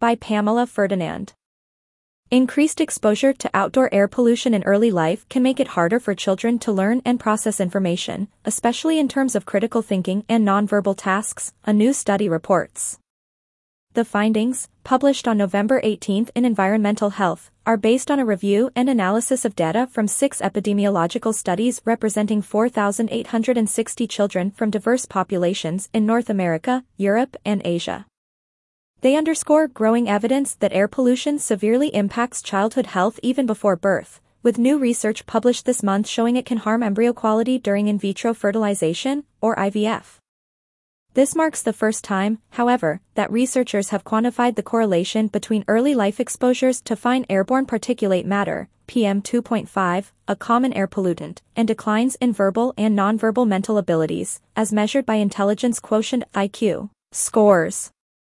by Pamela Ferdinand. Increased exposure to outdoor air pollution in early life can make it harder for children to learn and process information, especially in terms of critical thinking and nonverbal tasks, a new study reports. The findings, published on November 18 in Environmental Health, are based on a review and analysis of data from 6 epidemiological studies representing 4,860 children from diverse populations in North America, Europe, and Asia. They underscore growing evidence that air pollution severely impacts childhood health even before birth, with new research published this month showing it can harm embryo quality during in vitro fertilization, or IVF. This marks the first time, however, that researchers have quantified the correlation between early life exposures to fine airborne particulate matter, PM2.5, a common air pollutant, and declines in verbal and nonverbal mental abilities, as measured by intelligence quotient IQ scores.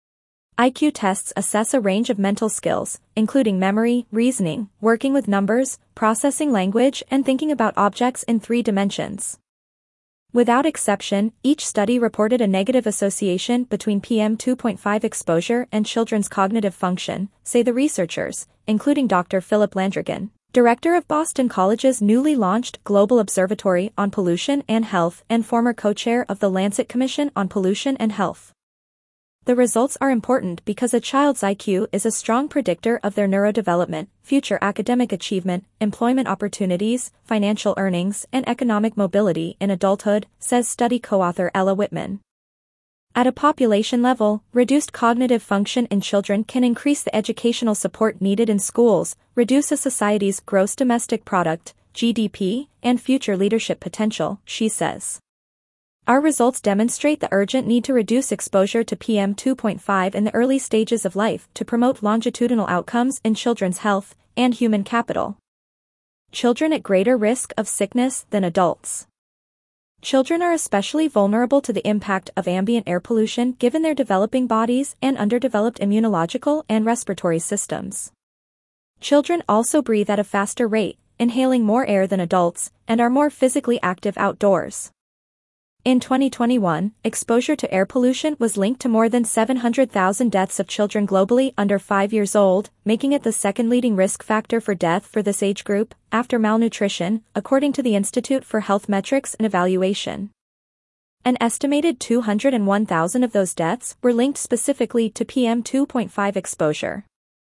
IQ tests assess a range of mental skills, including memory, reasoning, working with numbers, processing language, and thinking about objects in 3 dimensions. Without exception, each study reported a negative association between PM2.5 exposure and children's cognitive function, say the researchers, including Dr. Philip Landrigan, director of Boston College's newly launched Global Observatory on Pollution and Health and former co-chair of the Lancet Commission on Pollution and Health. The results are important because a child's IQ is a strong predictor of their neurodevelopment, future academic achievement, employment opportunities, financial earnings, and economic mobility in adulthood, says study co-author Ella Whitman. At a population level, reduced cognitive function in children can increase the educational support needed in schools, reduce a society's gross domestic product, GDP, and future leadership potential, she says. Our results demonstrate the urgent need to reduce exposure to PM2.5 in the early stages of life to promote longitudinal outcomes in children's health and human capital. Children at greater risk of sickness than adults. Children are especially vulnerable to the impact of ambient air pollution given their developing bodies and underdeveloped immunological and respiratory systems. Children also breathe at a faster rate, inhaling more air than adults, and are more physically active outdoors. In 2021, exposure to air pollution was linked to more than 700,000 deaths of children globally under 5 years old, making it the second leading risk factor for death for this age group, after malnutrition, according to the Institute for Health Metrics and Evaluation. An estimated 201,000 of those deaths were linked specifically to PM2.5 exposure.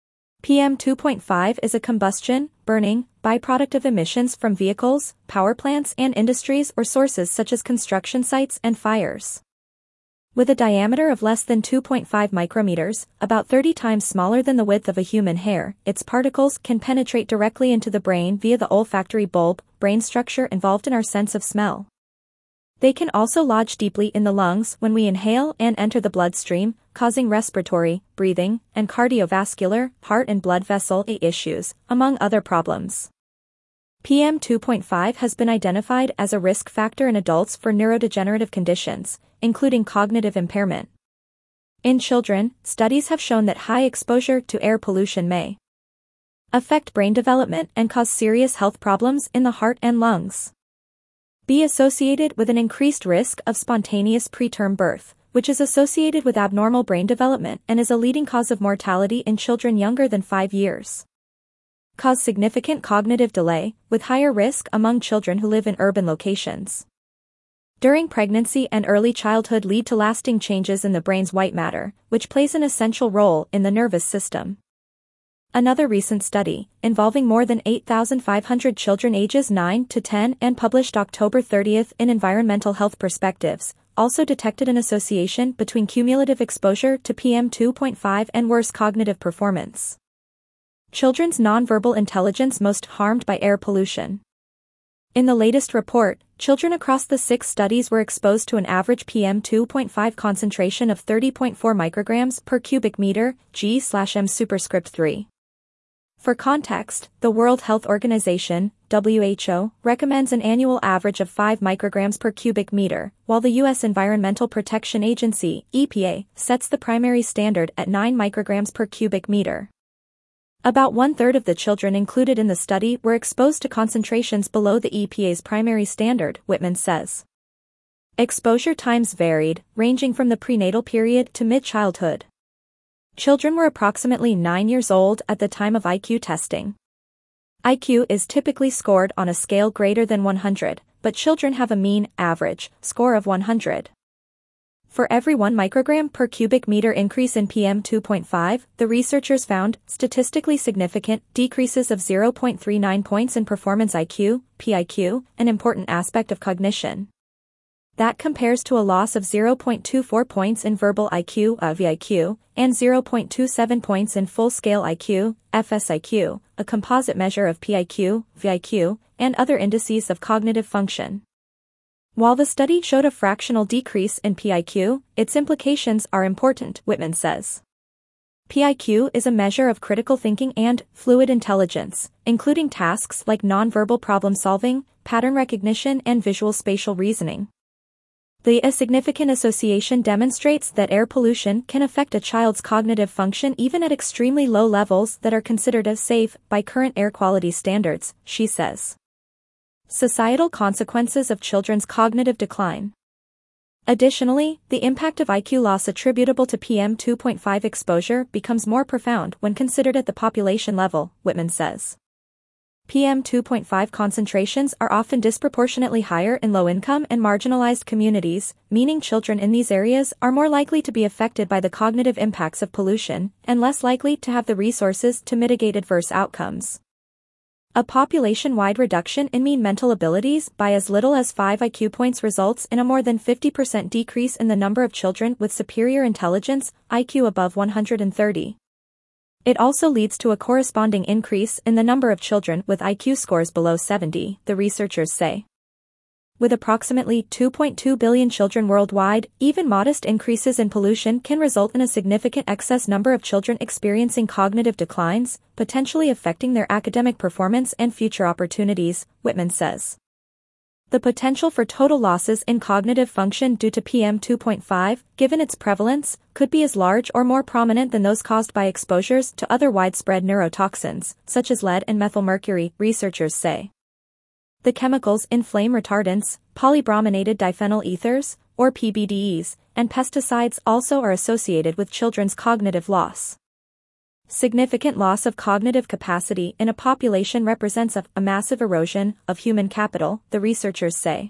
PM2.5 is a combustion, burning, byproduct of emissions from vehicles, power plants and industries or sources such as construction sites and fires. With a diameter of less than 2.5 micrometers, about 30 times smaller than the width of a human hair, its particles can penetrate directly into the brain via the olfactory bulb, brain structure involved in our sense of smell. They can also lodge deeply in the lungs when we inhale and enter the bloodstream, causing respiratory, breathing, and cardiovascular, heart and blood vessel issues, among other problems. PM2.5 has been identified as a risk factor in adults for neurodegenerative conditions, including cognitive impairment. In children, studies have shown that high exposure to air pollution may affect brain development and cause serious health problems in the heart and lungs. Be associated with an increased risk of spontaneous preterm birth, which is associated with abnormal brain development and is a leading cause of mortality in children younger than 5 years. Cause significant cognitive delay, with higher risk among children who live in urban locations. During pregnancy and early childhood lead to lasting changes in the brain's white matter, which plays an essential role in the nervous system. Another recent study, involving more than 8,500 children ages 9 to 10 and published October 30 in Environmental Health Perspectives, also detected an association between cumulative exposure to PM2.5 and worse cognitive performance. Children's nonverbal intelligence most harmed by air pollution. In the latest report, children across the 6 studies were exposed to an average PM2.5 concentration of 30.4 micrograms per cubic meter, G/m superscript 3. For context, the World Health Organization, WHO, recommends an annual average of 5 micrograms per cubic meter, while the U.S. Environmental Protection Agency, EPA, sets the primary standard at 9 micrograms per cubic meter. About 1/3 of the children included in the study were exposed to concentrations below the EPA's primary standard, Whitman says. Exposure times varied, ranging from the prenatal period to mid-childhood. Children were approximately 9 years old at the time of IQ testing. IQ is typically scored on a scale greater than 100, but children have a mean, average, score of 100. For every 1 microgram per cubic meter increase in PM2.5, the researchers found statistically significant decreases of 0.39 points in performance IQ, PIQ, an important aspect of cognition. That compares to a loss of 0.24 points in verbal IQ, VIQ, and 0.27 points in full-scale IQ, FSIQ, a composite measure of PIQ, VIQ, and other indices of cognitive function. While the study showed a fractional decrease in PIQ, its implications are important, Whitman says. PIQ is a measure of critical thinking and fluid intelligence, including tasks like nonverbal problem solving, pattern recognition, and visual spatial reasoning. The significant association demonstrates that air pollution can affect a child's cognitive function even at extremely low levels that are considered as safe by current air quality standards, she says. Societal consequences of children's cognitive decline. Additionally, the impact of IQ loss attributable to PM2.5 exposure becomes more profound when considered at the population level, Whitman says. PM2.5 concentrations are often disproportionately higher in low-income and marginalized communities, meaning children in these areas are more likely to be affected by the cognitive impacts of pollution, and less likely to have the resources to mitigate adverse outcomes. A population-wide reduction in mean mental abilities by as little as 5 IQ points results in a more than 50% decrease in the number of children with superior intelligence, IQ above 130. It also leads to a corresponding increase in the number of children with IQ scores below 70, the researchers say. With approximately 2.2 billion children worldwide, even modest increases in pollution can result in a significant excess number of children experiencing cognitive declines, potentially affecting their academic performance and future opportunities, Whitman says. The potential for total losses in cognitive function due to PM2.5, given its prevalence, could be as large or more prominent than those caused by exposures to other widespread neurotoxins, such as lead and methylmercury, researchers say. The chemicals in flame retardants, polybrominated diphenyl ethers, or PBDEs, and pesticides also are associated with children's cognitive loss. Significant loss of cognitive capacity in a population represents a massive erosion of human capital, the researchers say.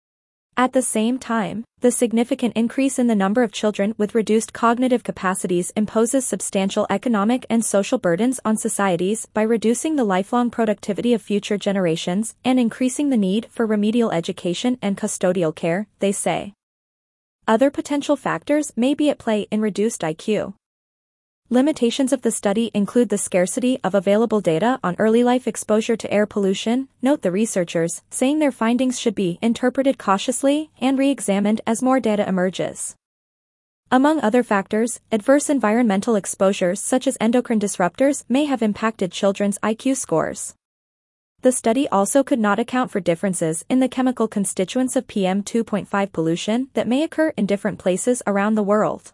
At the same time, the significant increase in the number of children with reduced cognitive capacities imposes substantial economic and social burdens on societies by reducing the lifelong productivity of future generations and increasing the need for remedial education and custodial care, they say. Other potential factors may be at play in reduced IQ. Limitations of the study include the scarcity of available data on early life exposure to air pollution, note the researchers, saying their findings should be interpreted cautiously and re-examined as more data emerges. Among other factors, adverse environmental exposures such as endocrine disruptors may have impacted children's IQ scores. The study also could not account for differences in the chemical constituents of PM2.5 pollution that may occur in different places around the world.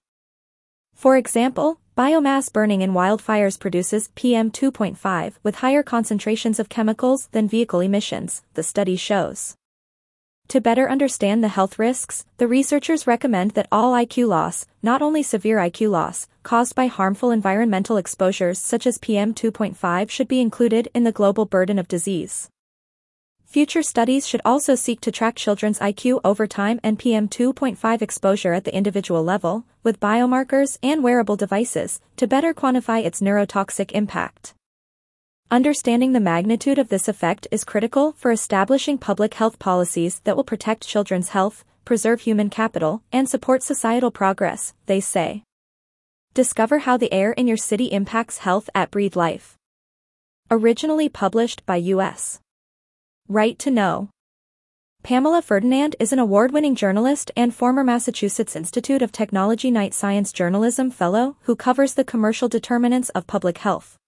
For example, biomass burning in wildfires produces PM2.5 with higher concentrations of chemicals than vehicle emissions, the study shows. To better understand the health risks, the researchers recommend that all IQ loss, not only severe IQ loss, caused by harmful environmental exposures such as PM2.5 should be included in the global burden of disease. Future studies should also seek to track children's IQ over time and PM2.5 exposure at the individual level, with biomarkers and wearable devices, to better quantify its neurotoxic impact. Understanding the magnitude of this effect is critical for establishing public health policies that will protect children's health, preserve human capital, and support societal progress, they say. Discover how the air in your city impacts health at Breathe Life. Originally published by U.S. Right to Know. Pamela Ferdinand is an award-winning journalist and former Massachusetts Institute of Technology Knight Science Journalism Fellow who covers the commercial determinants of public health.